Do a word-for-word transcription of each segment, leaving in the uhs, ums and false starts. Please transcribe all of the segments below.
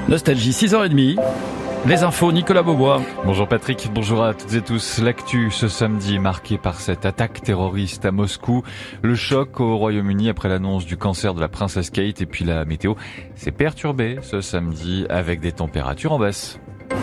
Nostalgie, six heures trente. Les infos, Nicolas Beaubois. Bonjour Patrick, bonjour à toutes et tous. L'actu ce samedi marqué par cette attaque terroriste à Moscou, le choc au Royaume-Uni après l'annonce du cancer de la princesse Kate et puis la météo s'est perturbée ce samedi avec des températures en baisse.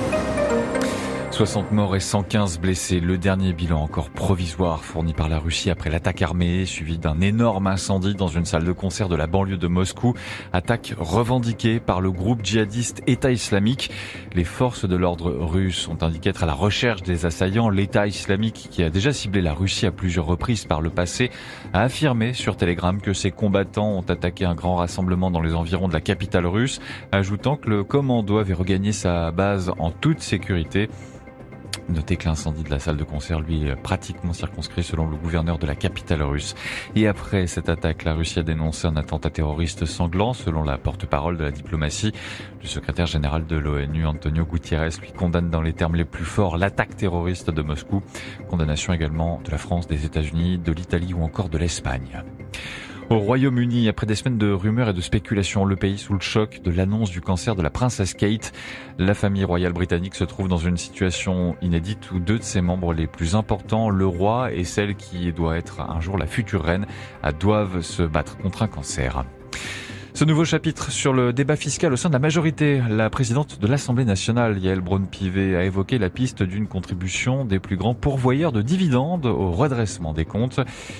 soixante morts et cent quinze blessés. Le dernier bilan encore provisoire fourni par la Russie après l'attaque armée, suivi d'un énorme incendie dans une salle de concert de la banlieue de Moscou. Attaque revendiquée par le groupe djihadiste État islamique. Les forces de l'ordre russe ont indiqué être à la recherche des assaillants. L'État islamique, qui a déjà ciblé la Russie à plusieurs reprises par le passé, a affirmé sur Telegram que ses combattants ont attaqué un grand rassemblement dans les environs de la capitale russe, ajoutant que le commando avait regagné sa base en toute sécurité. Notez que l'incendie de la salle de concert, lui, est pratiquement circonscrit selon le gouverneur de la capitale russe. Et après cette attaque, la Russie a dénoncé un attentat terroriste sanglant, selon la porte-parole de la diplomatie. Le secrétaire général de l'ONU, Antonio Guterres, lui condamne dans les termes les plus forts l'attaque terroriste de Moscou. Condamnation également de la France, des États-Unis, de l'Italie ou encore de l'Espagne. Au Royaume-Uni, après des semaines de rumeurs et de spéculations, le pays sous le choc de l'annonce du cancer de la princesse Kate. La famille royale britannique se trouve dans une situation inédite où deux de ses membres les plus importants, le roi et celle qui doit être un jour la future reine, doivent se battre contre un cancer. Ce nouveau chapitre sur le débat fiscal au sein de la majorité. La présidente de l'Assemblée nationale, Yaël Braun-Pivet, a évoqué la piste d'une contribution des plus grands pourvoyeurs de dividendes au redressement des comptes.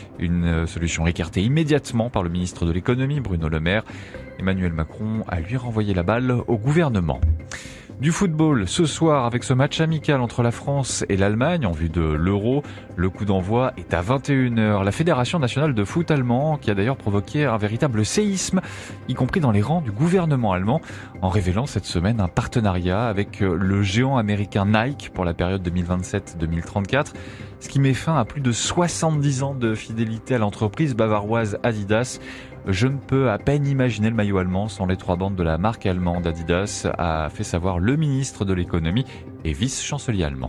Une solution écartée immédiatement par le ministre de l'économie, Bruno Le Maire. Emmanuel Macron a lui renvoyé la balle au gouvernement. Du football, ce soir, avec ce match amical entre la France et l'Allemagne en vue de l'Euro. Le coup d'envoi est à vingt et une heures. La Fédération nationale de foot allemand, qui a d'ailleurs provoqué un véritable séisme, y compris dans les rangs du gouvernement allemand, en révélant cette semaine un partenariat avec le géant américain Nike pour la période deux mille vingt-sept deux mille trente-quatre, ce qui met fin à plus de soixante-dix ans de fidélité à l'entreprise bavaroise Adidas. Je ne peux à peine imaginer le maillot allemand sans les trois bandes de la marque allemande Adidas, a fait savoir le ministre de l'économie et vice-chancelier allemand.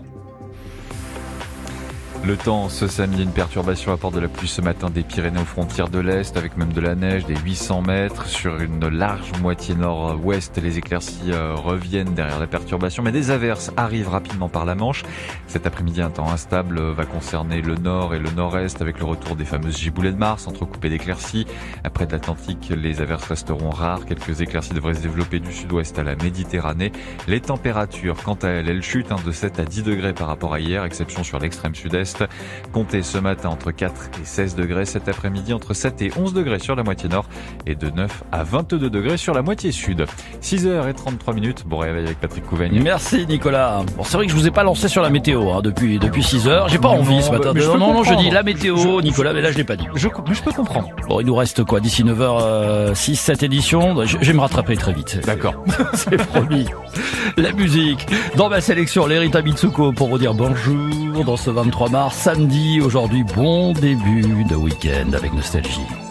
Le temps, ce samedi, une perturbation à porte de la pluie ce matin des Pyrénées aux frontières de l'Est, avec même de la neige, des huit cents mètres. Sur une large moitié nord-ouest, les éclaircies reviennent derrière la perturbation, mais des averses arrivent rapidement par la Manche. Cet après-midi, un temps instable va concerner le nord et le nord-est, avec le retour des fameuses giboulées de Mars, entrecoupées d'éclaircies. Près de l'Atlantique, les averses resteront rares. Quelques éclaircies devraient se développer du sud-ouest à la Méditerranée. Les températures, quant à elles, elles chutent de sept à dix degrés par rapport à hier, exception sur l'extrême sud-est. Comptez ce matin entre quatre et seize degrés, cet après-midi entre sept et onze degrés sur la moitié nord et de neuf à vingt-deux degrés sur la moitié sud. six heures trente-trois minutes, bon réveil avec Patrick Couvaigne. Merci Nicolas. Bon, c'est vrai que je vous ai pas lancé sur la météo hein, depuis depuis six heures. J'ai pas envie ce matin. Non, non, non, je dis la météo, je, Nicolas, mais là je l'ai pas dit. Je, mais je peux comprendre. Bon, il nous reste quoi d'ici neuf heures six, cette édition. Je, je vais me rattraper très vite. D'accord. C'est promis. La musique. Dans ma sélection, l'Erita Mitsuko pour vous dire bonjour dans ce vingt-trois mars, samedi. Aujourd'hui, bon début de week-end avec Nostalgie.